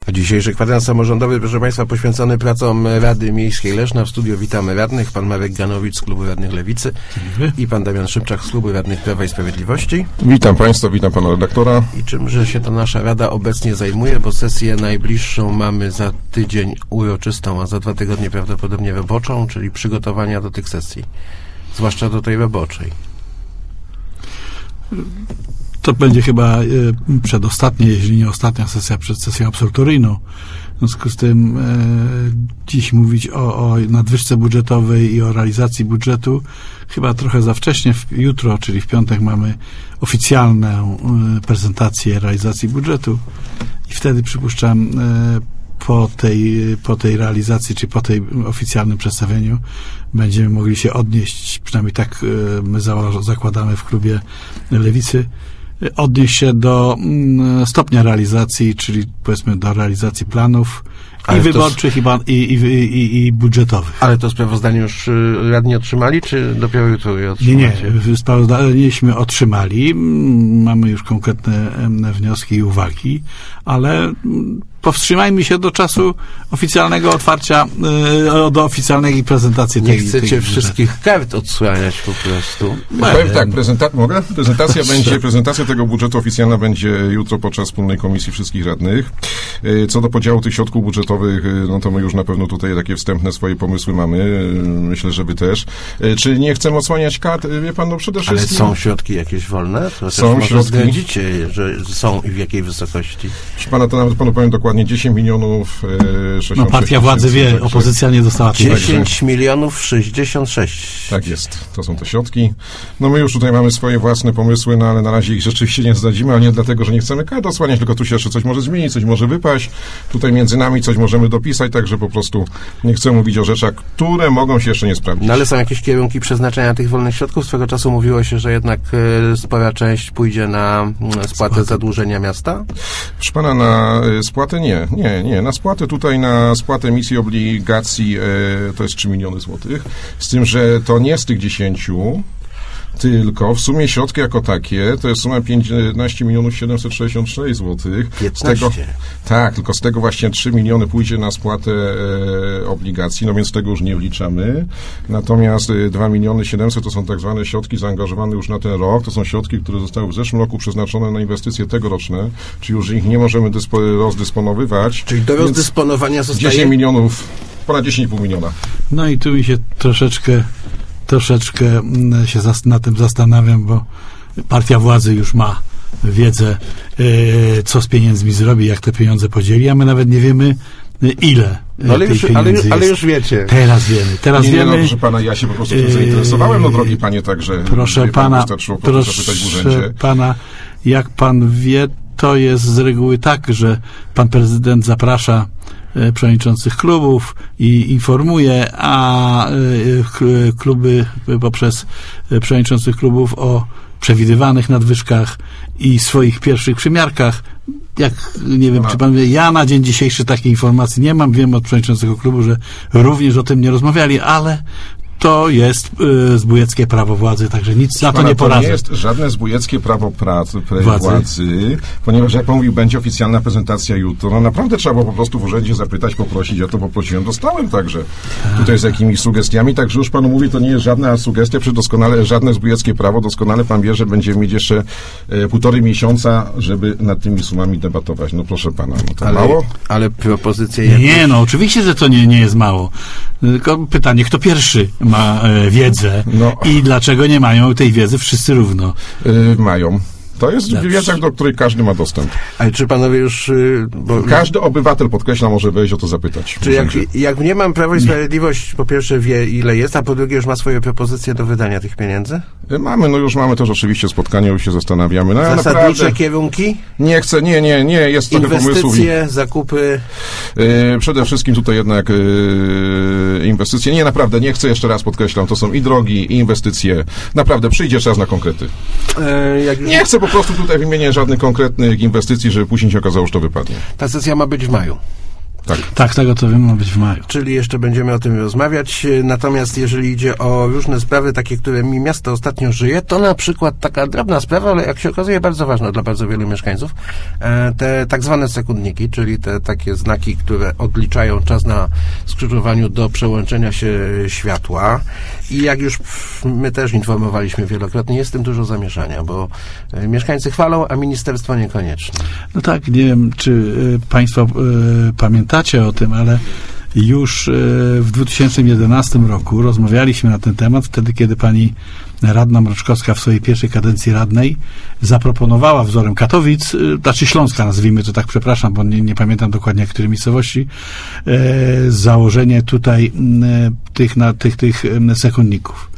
Dzisiejszy kwadrans samorządowy, proszę Państwa, poświęcony pracom Rady Miejskiej Leszna. W studiu witamy radnych, pan Marek Ganowicz z Klubu Radnych Lewicy i pan Damian Szymczak z Klubu Radnych Prawa i Sprawiedliwości. Witam Państwa, witam pana redaktora. I czymże się ta nasza Rada obecnie zajmuje, bo sesję najbliższą mamy za tydzień uroczystą, a za 2 tygodnie prawdopodobnie roboczą, czyli przygotowania do tych sesji, zwłaszcza do tej roboczej. To będzie chyba przedostatnia, jeśli nie ostatnia sesja przed sesją absolutoryjną. W związku z tym dziś mówić o nadwyżce budżetowej i o realizacji budżetu chyba trochę za wcześnie. Jutro, czyli w piątek, mamy oficjalną prezentację realizacji budżetu i wtedy, przypuszczam, po tej realizacji, czy po tej oficjalnym przedstawieniu będziemy mogli się odnieść, przynajmniej tak my zakładamy w Klubie Lewicy, odnieść się do stopnia realizacji, czyli powiedzmy do realizacji planów i wyborczych, i budżetowych. Ale to sprawozdanie już radni otrzymali, czy dopiero jutro je otrzymacie? Nie, sprawozdanieśmy otrzymali, mamy już konkretne wnioski i uwagi, ale powstrzymajmy się do czasu oficjalnego otwarcia, do oficjalnej prezentacji tej. Nie chcecie wszystkich kart odsłaniać po prostu. Powiem tak, mogę? Prezentacja tego budżetu oficjalna będzie jutro podczas wspólnej komisji wszystkich radnych. Co do podziału tych środków budżetowych, no to my już na pewno tutaj takie wstępne swoje pomysły mamy. Myślę, że wy też. Czy nie chcemy odsłaniać kart? Wie pan, no przede wszystkim... Ale są środki jakieś wolne? To są może środki. Zdradzicie, że są i w jakiej wysokości? Proszę pana, to nawet panu powiem dokładnie 10 milionów 66 No partia władzy wie, także... opozycja nie dostała. 10 milionów 66. Tak jest, to są te środki. No my już tutaj mamy swoje własne pomysły, no ale na razie ich rzeczywiście nie zdradzimy, ale nie dlatego, że nie chcemy kart osłaniać, tylko tu się jeszcze coś może zmienić, coś może wypaść. Tutaj między nami coś możemy dopisać, także po prostu nie chcę mówić o rzeczach, które mogą się jeszcze nie sprawdzić. No ale są jakieś kierunki przeznaczenia tych wolnych środków? Swego czasu mówiło się, że jednak spora część pójdzie na spłatę zadłużenia miasta? Proszę pana, na spłatę nie. Na spłatę emisji obligacji to jest 3 miliony złotych. Z tym, że to nie z tych 10, tylko w sumie środki jako takie to jest suma 15 milionów 766 złotych. 15? Tylko z tego właśnie 3 miliony pójdzie na spłatę obligacji, no więc tego już nie wliczamy. Natomiast 2 miliony 700 to są tak zwane środki zaangażowane już na ten rok. To są środki, które zostały w zeszłym roku przeznaczone na inwestycje tegoroczne, czyli już ich nie możemy rozdysponowywać. Czyli do rozdysponowania zostaje... 10 milionów, ponad 10,5 miliona. No i tu mi się troszeczkę się nad tym zastanawiam, bo partia władzy już ma wiedzę, co z pieniędzmi zrobi, jak te pieniądze podzieli, a my nawet nie wiemy, ile ale już wiecie. Teraz wiemy. No, proszę pana, ja się po prostu tym zainteresowałem, no drogi panie, także proszę pana, jak pan wie, to jest z reguły tak, że pan prezydent zaprasza przewodniczących klubów i informuje, a kluby poprzez przewodniczących klubów o przewidywanych nadwyżkach i swoich pierwszych przymiarkach. Jak, nie wiem, czy pan wie, ja na dzień dzisiejszy takiej informacji nie mam. Wiem od przewodniczącego klubu, że również o tym nie rozmawiali, ale to jest zbójeckie prawo władzy, także nic na to nie poradzę. To nie jest żadne zbójeckie prawo władzy, ponieważ, jak pan mówił, będzie oficjalna prezentacja jutro. No naprawdę trzeba było po prostu w urzędzie zapytać, poprosić, ja to poprosiłem, dostałem także tutaj z jakimiś sugestiami, także już panu mówię, to nie jest żadna sugestia, żadne zbójeckie prawo, doskonale pan wie, że będziemy mieć jeszcze 1,5 miesiąca, żeby nad tymi sumami debatować. No proszę pana, no to mało? Ale propozycje... Nie, no oczywiście, że to nie jest mało. Tylko pytanie, kto pierwszy ma wiedzę i dlaczego nie mają tej wiedzy wszyscy równo? Mają. To jest wiedza, do której każdy ma dostęp. Ale czy panowie już... Każdy obywatel, podkreślam, może wejść o to zapytać. Czy jak nie mam Prawo i Sprawiedliwość, po pierwsze wie, ile jest, a po drugie już ma swoje propozycje do wydania tych pieniędzy? Już mamy też oczywiście spotkanie, już się zastanawiamy. No, zasadnicze kierunki? Nie chcę, nie, jest trochę pomysłów. Inwestycje, zakupy? Przede wszystkim tutaj jednak inwestycje. Nie, naprawdę, nie chcę, jeszcze raz podkreślam, to są i drogi, i inwestycje. Naprawdę, przyjdzie czas na konkrety. Nie chcę po prostu tutaj wymieniać żadnych konkretnych inwestycji, żeby później się okazało, że to wypadnie. Ta sesja ma być w maju. Tak, tego co wiem, ma być w maju. Czyli jeszcze będziemy o tym rozmawiać. Natomiast jeżeli idzie o różne sprawy, takie, którymi miasto ostatnio żyje, to na przykład taka drobna sprawa, ale jak się okazuje bardzo ważna dla bardzo wielu mieszkańców, te tak zwane sekundniki, czyli te takie znaki, które odliczają czas na skrzyżowaniu do przełączenia się światła. I jak już my też informowaliśmy wielokrotnie, jest w tym dużo zamieszania, bo mieszkańcy chwalą, a ministerstwo niekoniecznie. No tak, nie wiem, czy Państwo pamiętacie o tym, ale już w 2011 roku rozmawialiśmy na ten temat, wtedy kiedy pani radna Mroczkowska w swojej pierwszej kadencji radnej zaproponowała wzorem Katowic, znaczy Śląska nazwijmy to tak, przepraszam, bo nie pamiętam dokładnie której miejscowości, założenie tutaj tych sekundników.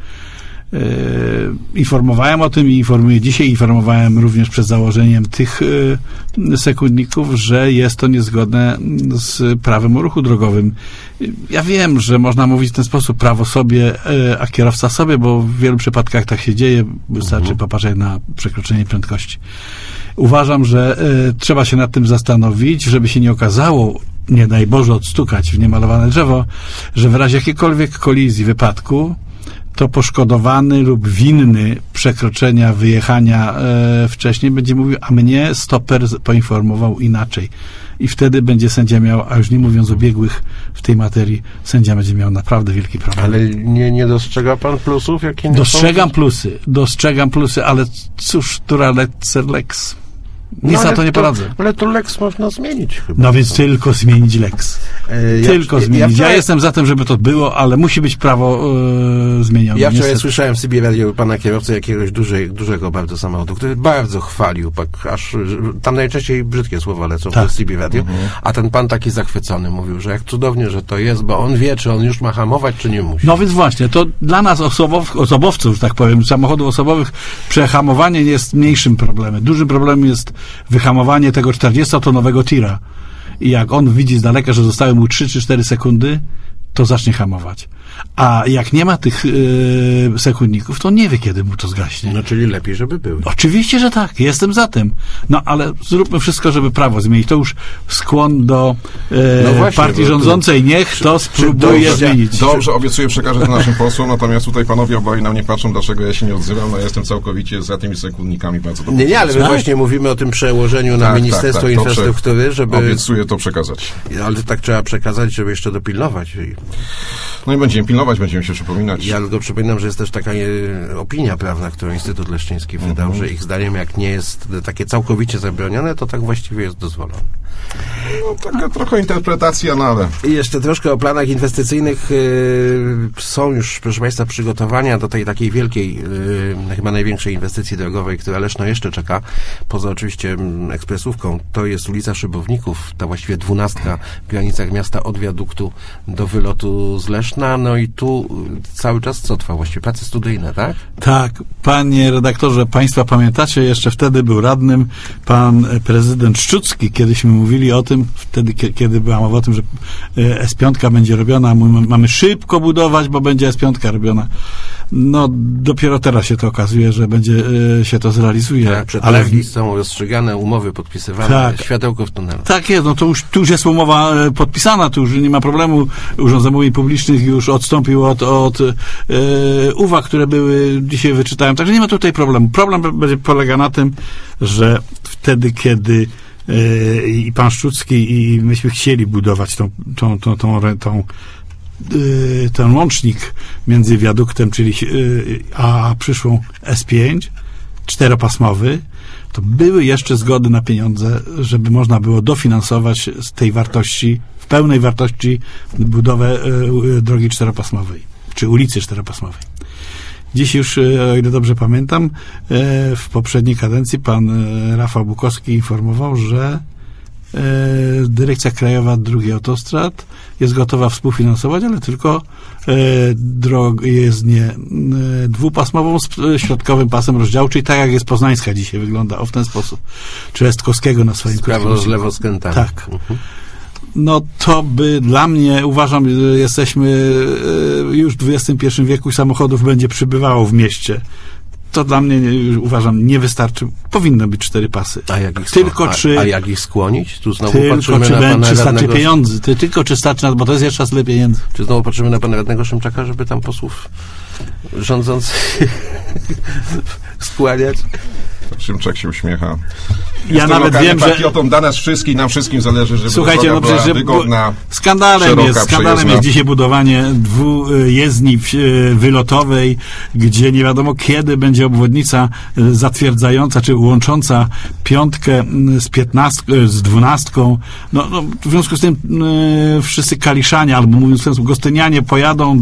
Informowałem o tym i informuję dzisiaj, informowałem również przed założeniem tych sekundników, że jest to niezgodne z prawem o ruchu drogowym. Ja wiem, że można mówić w ten sposób, prawo sobie, a kierowca sobie, bo w wielu przypadkach tak się dzieje, wystarczy popatrzeć na przekroczenie prędkości. Uważam, że trzeba się nad tym zastanowić, żeby się nie okazało, nie daj Boże odstukać w niemalowane drzewo, że w razie jakiejkolwiek kolizji, wypadku, to poszkodowany lub winny przekroczenia, wyjechania wcześniej będzie mówił, a mnie stoper poinformował inaczej. I wtedy będzie sędzia miał, a już nie mówiąc o biegłych w tej materii, sędzia będzie miał naprawdę wielki problem. Ale nie dostrzega pan plusów? Jakie nie Dostrzegam plusy, ale cóż, dura lex. Nic na to nie poradzę. Ale to lex można zmienić chyba. No więc tylko zmienić lex. Zmienić. Ja jestem za tym, żeby to było, ale musi być prawo zmienione. Ja wczoraj słyszałem w CB Radio pana kierowcę jakiegoś dużego bardzo samochodu, który bardzo chwalił, aż tam najczęściej brzydkie słowa lecą w CB Radio, a ten pan taki zachwycony mówił, że jak cudownie, że to jest, bo on wie, czy on już ma hamować, czy nie musi. No więc właśnie, to dla nas osobowców, tak powiem, samochodów osobowych, przehamowanie jest mniejszym problemem. Dużym problemem jest wyhamowanie tego 40-tonowego tira. I jak on widzi z daleka, że zostały mu 3 czy 4 sekundy, to zacznie hamować. A jak nie ma tych sekundników, to nie wie, kiedy mu to zgaśnie. No, czyli lepiej, żeby były. Oczywiście, że tak. Jestem za tym. No, ale zróbmy wszystko, żeby prawo zmienić. To już skłon do partii rządzącej. Niech to spróbuje zmienić. Dobrze, obiecuję przekazać to naszym posłom, natomiast tutaj panowie oboje na mnie patrzą, dlaczego ja się nie odzywam. No, jestem całkowicie za tymi sekundnikami. Bardzo dobrze. Nie, ale my właśnie mówimy o tym przełożeniu na Ministerstwo Infrastruktury, żeby... Obiecuję to przekazać. Ale tak trzeba przekazać, żeby jeszcze dopilnować. No i będziemy pilnować, będziemy się przypominać. Ja tylko przypominam, że jest też taka opinia prawna, którą Instytut Leszczyński wydał, że ich zdaniem, jak nie jest takie całkowicie zabronione, to tak właściwie jest dozwolone. No, taka trochę interpretacja, no ale... I jeszcze troszkę o planach inwestycyjnych. Są już, proszę Państwa, przygotowania do tej takiej wielkiej, chyba największej inwestycji drogowej, która Leszno jeszcze czeka, poza oczywiście ekspresówką. To jest ulica Szybowników, ta właściwie 12 w granicach miasta od wiaduktu do wylotu z Leszna. No i tu cały czas co trwa właściwie? Prace studyjne, tak? Tak. Panie redaktorze, Państwa pamiętacie, jeszcze wtedy był radnym pan prezydent Szczucki. Kiedyśmy mówili o tym, wtedy, kiedy była mowa o tym, że S5 będzie robiona, mamy szybko budować, bo będzie S5 robiona. No, dopiero teraz się to okazuje, że będzie się to zrealizuje. Tak, przetargi są rozstrzygane, umowy podpisywane, tak, światełko w tunelu. Tak jest, no to już jest umowa podpisana, tu już nie ma problemu. Urząd Zamówień Publicznych już odstąpił od uwag, które były dzisiaj wyczytałem, także nie ma tutaj problemu. Problem polega na tym, że wtedy, kiedy i pan Szczucki i myśmy chcieli budować ten łącznik między wiaduktem, czyli a przyszłą S5, 4-pasmowy, to były jeszcze zgody na pieniądze, żeby można było dofinansować z tej wartości, w pełnej wartości budowę drogi 4-pasmowej, czy ulicy 4-pasmowej. Dziś już, o ile dobrze pamiętam, w poprzedniej kadencji pan Rafał Bukowski informował, że Dyrekcja Krajowa Dróg i Autostrad jest gotowa współfinansować, ale tylko jezdnię 2-pasmową z środkowym pasem rozdziału, czyli tak jak jest poznańska dzisiaj wygląda, w ten sposób. Czy Estkowskiego na swoim prawo z lewo skrętami. Tak. No to by dla mnie, uważam, jesteśmy już w XXI wieku i samochodów będzie przybywało w mieście. to dla mnie, uważam, nie wystarczy. Powinno być 4 pasy. A jak ich skłonić? Tu znowu tylko patrzymy czy na pana czy starczy radnego... pieniędzy. Tylko czy starczy, bo to jest jeszcze tyle pieniędzy. Czy znowu patrzymy na pana radnego Szymczaka, żeby tam posłów rządzących skłaniać? Szymczak się uśmiecha. Ja nawet wiem, że... patriotą dla nas wszystkich, nam wszystkim zależy, żeby słuchajcie, droga była wygodna, skandalem jest dzisiaj budowanie dwujezdni wylotowej, gdzie nie wiadomo kiedy będzie obwodnica zatwierdzająca, czy łącząca piątkę z 12. No, w związku z tym wszyscy kaliszanie, albo mówiąc w ten sposób, gostynianie pojadą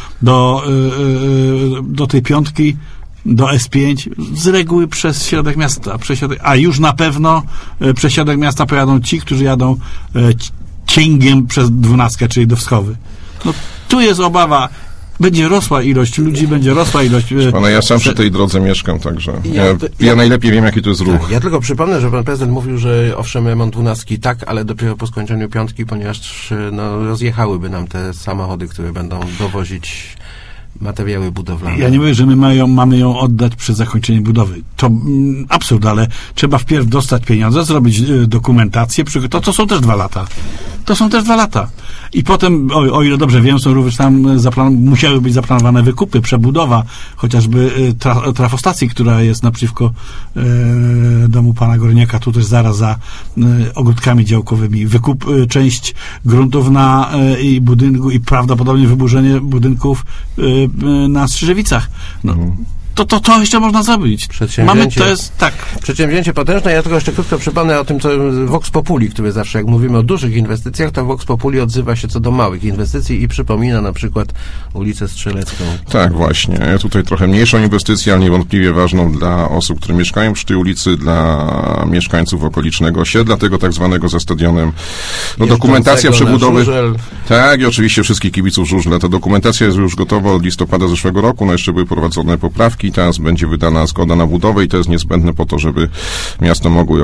do tej piątki, do S5 z reguły przez środek miasta, a już na pewno przez środek miasta pojadą ci, którzy jadą cięgiem przez 12, czyli do Wskowy. No tu jest obawa. Będzie rosła ilość ludzi, będzie rosła ilość... Pana, ja sam przy tej drodze mieszkam, także ja najlepiej wiem, jaki to jest ruch. Tak, ja tylko przypomnę, że pan prezydent mówił, że owszem, remont 12 tak, ale dopiero po skończeniu piątki, ponieważ rozjechałyby nam te samochody, które będą dowozić materiały budowlane. Ja nie mówię, że mamy ją oddać przed zakończeniem budowy. To absurd, ale trzeba wpierw dostać pieniądze, zrobić dokumentację, to są też 2 lata. To są też 2 lata. I potem, o ile dobrze wiem, są również tam musiały być zaplanowane wykupy, przebudowa, chociażby trafostacji, która jest naprzeciwko domu pana Górniaka, tu też zaraz za ogródkami działkowymi. Wykup, część gruntów i budynku i prawdopodobnie wyburzenie budynków na Strzyżewicach. No. To jeszcze można zrobić. Przedsięwzięcie potężne. Ja tylko jeszcze krótko przypomnę o tym, co Vox Populi, który zawsze, jak mówimy o dużych inwestycjach, to Vox Populi odzywa się co do małych inwestycji i przypomina na przykład ulicę Strzelecką. Tak, właśnie. Tutaj trochę mniejszą inwestycję, ale niewątpliwie ważną dla osób, które mieszkają przy tej ulicy, dla mieszkańców okolicznego osiedla, tego tak zwanego za stadionem. No, dokumentacja przebudowy... Tak, i oczywiście wszystkich kibiców Żużla. Ta dokumentacja jest już gotowa od listopada zeszłego roku. No jeszcze były prowadzone poprawki. Teraz będzie wydana zgoda na budowę i to jest niezbędne po to, żeby miasto mogło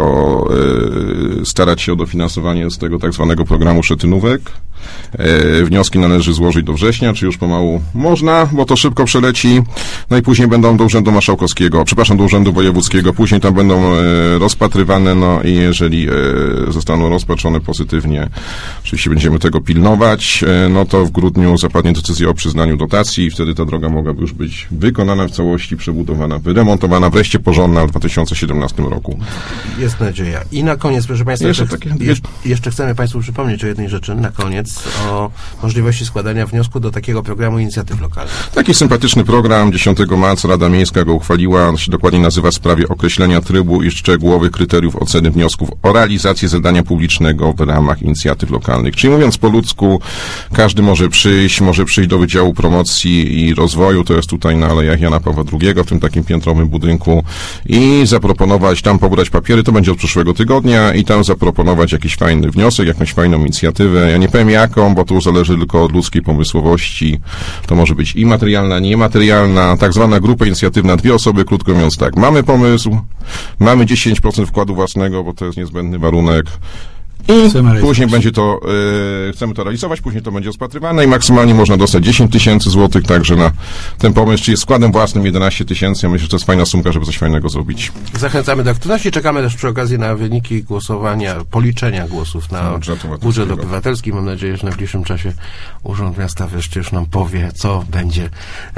starać się o dofinansowanie z tego tak zwanego programu Szetynówek. Wnioski należy złożyć do września, czy już pomału można, bo to szybko przeleci. No i później będą do Urzędu Marszałkowskiego, do Urzędu Wojewódzkiego, później tam będą rozpatrywane, no i jeżeli zostaną rozpatrzone pozytywnie, oczywiście będziemy tego pilnować, no to w grudniu zapadnie decyzja o przyznaniu dotacji i wtedy ta droga mogłaby już być wykonana w całości, przebudowana, wyremontowana, wreszcie porządna w 2017 roku. Jest nadzieja. I na koniec, proszę Państwa, jeszcze chcemy Państwu przypomnieć o jednej rzeczy, na koniec, o możliwości składania wniosku do takiego programu inicjatyw lokalnych. Taki sympatyczny program, 10 marca Rada Miejska go uchwaliła, on się dokładnie nazywa w sprawie określenia trybu i szczegółowych kryteriów oceny wniosków o realizację zadania publicznego w ramach inicjatyw lokalnych. Czyli mówiąc po ludzku, każdy może przyjść do Wydziału Promocji i Rozwoju, to jest tutaj na Alejach Jana Pawła II, w tym takim piętrowym budynku i zaproponować, tam pobrać papiery, to będzie od przyszłego tygodnia i tam zaproponować jakiś fajny wniosek, jakąś fajną inicjatywę. Ja nie powiem jaką, bo tu zależy tylko od ludzkiej pomysłowości. To może być i materialna, niematerialna, tak zwana grupa inicjatywna, 2 osoby, krótko mówiąc tak. Mamy pomysł, mamy 10% wkładu własnego, bo to jest niezbędny warunek. I później będzie to, chcemy to realizować, później to będzie rozpatrywane i maksymalnie można dostać 10 000 złotych, także na ten pomysł, czyli składem własnym 11 000. Ja myślę, że to jest fajna sumka, żeby coś fajnego zrobić. Zachęcamy do aktywności, czekamy też przy okazji na wyniki głosowania, policzenia głosów na budżet obywatelski. Mam nadzieję, że w najbliższym czasie Urząd Miasta wreszcie już nam powie, co będzie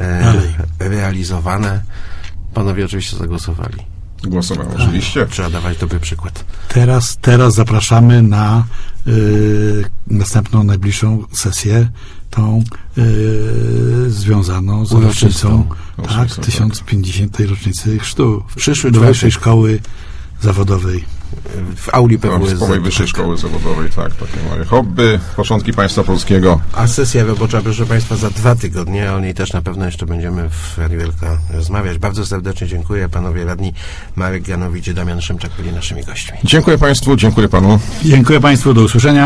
realizowane. Panowie oczywiście zagłosowali. Głosowałem, oczywiście. Trzeba dawać dobry przykład. Teraz zapraszamy na następną, najbliższą sesję, tą związaną z rocznicą 1050. rocznicy chrztu do Wyższej Szkoły Zawodowej. W auli PWSZ. Wyższej Szkoły Zawodowej, tak, takie moje hobby, początki państwa polskiego. A sesja robocza, proszę Państwa, za 2 tygodnie, o niej też na pewno jeszcze będziemy w Radiu Wielka rozmawiać. Bardzo serdecznie dziękuję. Panowie radni Marek Janowicz i Damian Szymczak byli naszymi gośćmi. Dziękuję Państwu, dziękuję Panu. Dziękuję Państwu, do usłyszenia.